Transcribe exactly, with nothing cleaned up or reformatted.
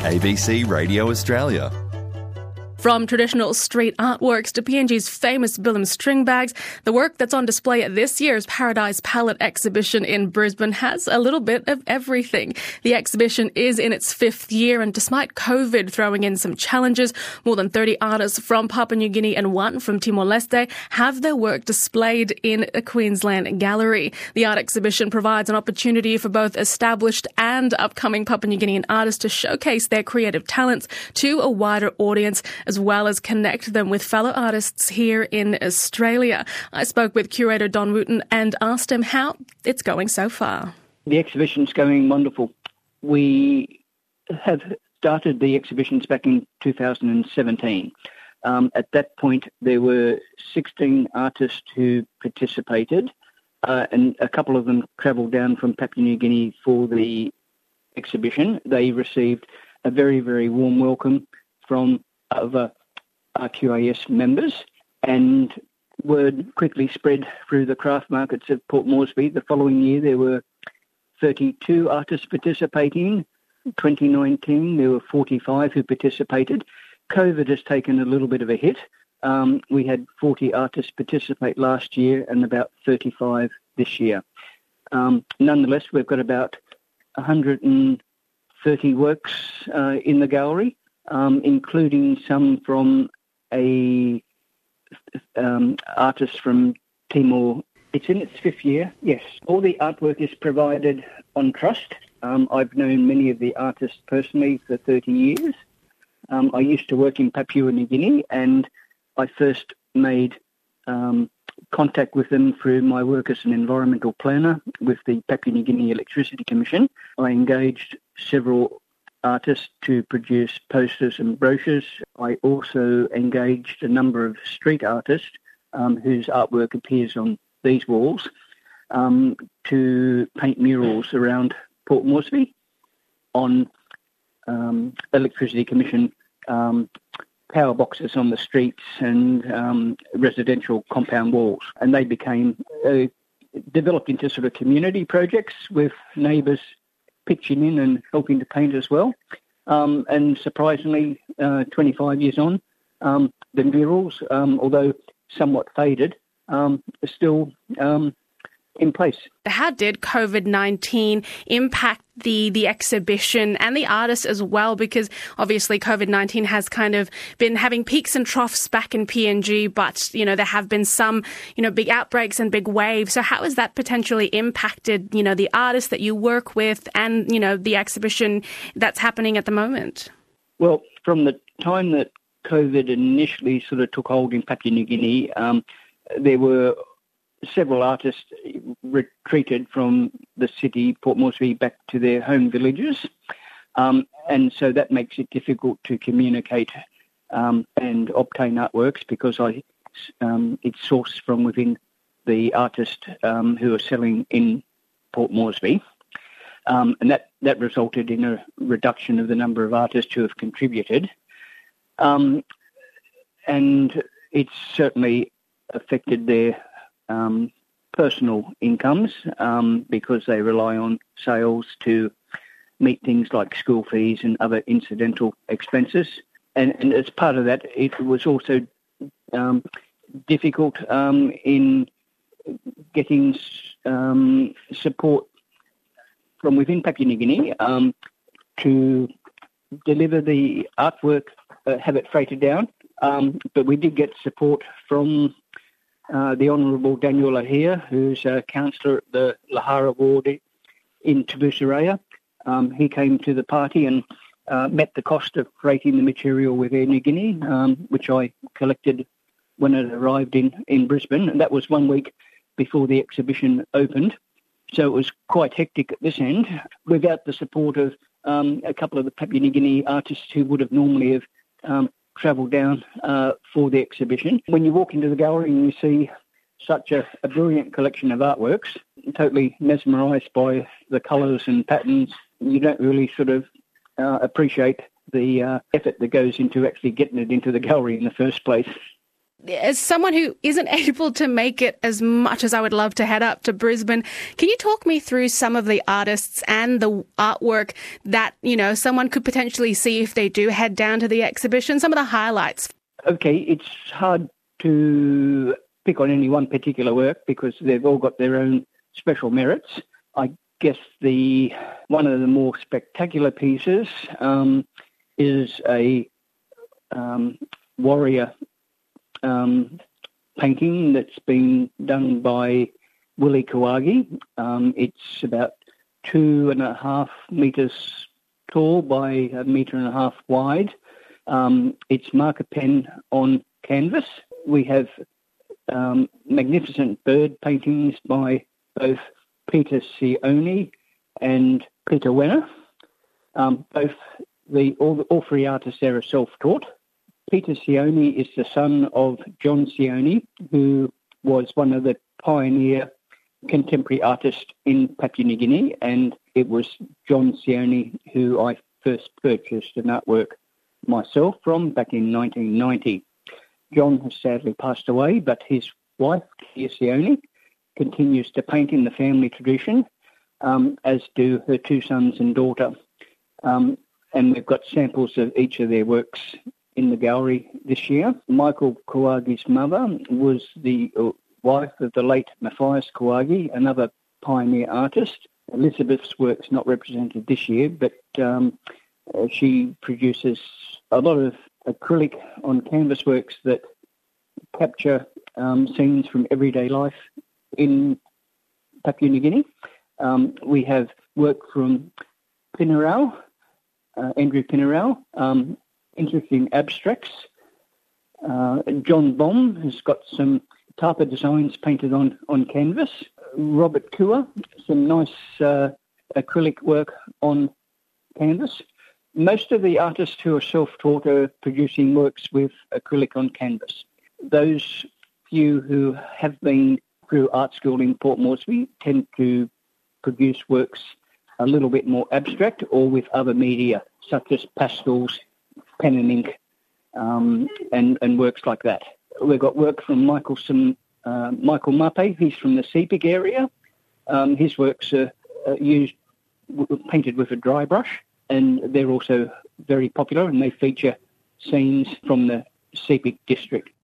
A B C Radio Australia. From traditional street artworks to P N G's famous Billum string bags, the work that's on display at this year's Paradise Palette exhibition in Brisbane has a little bit of everything. The exhibition is in its fifth year, and despite COVID throwing in some challenges, more than thirty artists from Papua New Guinea and one from Timor-Leste have their work displayed in a Queensland gallery. The art exhibition provides an opportunity for both established and upcoming Papua New Guinean artists to showcase their creative talents to a wider audience, as well as connect them with fellow artists here in Australia. I spoke with curator Don Wooten and asked him how it's going so far. The exhibition's going wonderful. We have started the exhibitions back in two thousand seventeen. Um, at that point, there were sixteen artists who participated, uh, and a couple of them travelled down from Papua New Guinea for the exhibition. They received a very, very warm welcome from other R Q A S members, and word quickly spread through the craft markets of Port Moresby. The following year there were thirty-two artists participating. In twenty nineteen there were forty-five who participated. COVID has taken a little bit of a hit. Um, we had forty artists participate last year and about thirty-five this year. Um, nonetheless, we've got about one hundred thirty works uh, in the gallery. Um, including some from a um, artist from Timor. It's in its fifth year, yes. All the artwork is provided on trust. Um, I've known many of the artists personally for thirty years. Um, I used to work in Papua New Guinea, and I first made um, contact with them through my work as an environmental planner with the Papua New Guinea Electricity Commission. I engaged several artists to produce posters and brochures. I also engaged a number of street artists um, whose artwork appears on these walls um, to paint murals around Port Moresby on um, Electricity Commission um, power boxes on the streets and um, residential compound walls. And they became uh, developed into sort of community projects with neighbours pitching in and helping to paint as well. Um, and surprisingly, uh, twenty-five years on, um, the murals, um, although somewhat faded, um, are still um, in place. How did COVID nineteen impact the, the exhibition and the artists as well? Because obviously COVID nineteen has kind of been having peaks and troughs back in P N G, but, you know, there have been some, you know, big outbreaks and big waves. So how has that potentially impacted, you know, the artists that you work with and, you know, the exhibition that's happening at the moment? Well, from the time that COVID initially sort of took hold in Papua New Guinea, um, there were several artists retreated from the city, Port Moresby, back to their home villages. Um, and so that makes it difficult to communicate um, and obtain artworks because I, um, it's sourced from within the artist um, who are selling in Port Moresby. Um, and that, that resulted in a reduction of the number of artists who have contributed. Um, and it's certainly affected their Um, personal incomes um, because they rely on sales to meet things like school fees and other incidental expenses. And, and as part of that, it was also um, difficult um, in getting um, support from within Papua New Guinea um, to deliver the artwork, uh, have it freighted down. Um, but we did get support from Uh, the Honourable Daniel Lahir, who's a councillor at the Lahara ward in Tabusaraya. Um, he came to the party and uh, met the cost of freighting the material with Air New Guinea, um, which I collected when it arrived in, in Brisbane. And that was one week before the exhibition opened. So it was quite hectic at this end. Without the support of um, a couple of the Papua New Guinea artists who would have normally have um, travelled down uh, for the exhibition. When you walk into the gallery and you see such a, a brilliant collection of artworks, totally mesmerised by the colours and patterns, you don't really sort of uh, appreciate the uh, effort that goes into actually getting it into the gallery in the first place. As someone who isn't able to make it as much as I would love to head up to Brisbane, can you talk me through some of the artists and the artwork that, you know, someone could potentially see if they do head down to the exhibition, some of the highlights? Okay, it's hard to pick on any one particular work because they've all got their own special merits. I guess the one of the more spectacular pieces um, is a um, warrior um, painting that's been done by Willie Kawagi. Um, it's about two and a half metres tall by a metre and a half wide. Um, it's marker pen on canvas. We have um, magnificent bird paintings by both Peter Sioni and Peter Wenner. Um, both the all, all three artists there are self-taught. Peter Sioni is the son of John Sioni, who was one of the pioneer contemporary artists in Papua New Guinea, and it was John Sioni who I first purchased an artwork myself from back in nineteen ninety. John has sadly passed away, but his wife, Kia Sioni, continues to paint in the family tradition, um, as do her two sons and daughter. Um, and we've got samples of each of their works in the gallery this year. Michael Kawagi's mother was the uh, wife of the late Matthias Kawagi, another pioneer artist. Elizabeth's work's not represented this year, but um, uh, she produces a lot of acrylic on canvas works that capture um, scenes from everyday life in Papua New Guinea. Um, we have work from Pinarel, uh, Andrew Pinarel, um, interesting abstracts. Uh, John Baum has got some Tapa designs painted on, on canvas. Robert Kua, some nice uh, acrylic work on canvas. Most of the artists who are self-taught are producing works with acrylic on canvas. Those few who have been through art school in Port Moresby tend to produce works a little bit more abstract or with other media, such as pastels, pen and ink, um, and, and works like that. We've got work from Michael, some, uh, Michael Mape. He's from the Sepik area. Um, his works are uh, used, w- painted with a dry brush, and they're also very popular, and they feature scenes from the Sepik district.